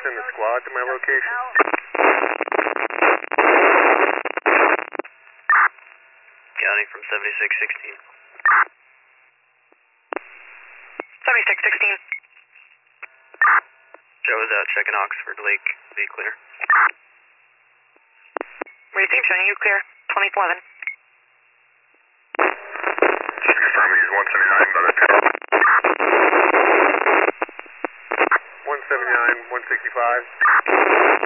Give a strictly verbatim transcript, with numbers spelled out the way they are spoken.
send a squad to my location? County from seventy-six sixteen. seventy-six sixteen. Joe is out checking Oxford Lake. Be clear. Receive, showing you clear. twenty eleven. Just confirming he's one seventy-nine, about a ten. one seventy-nine, one sixty-five.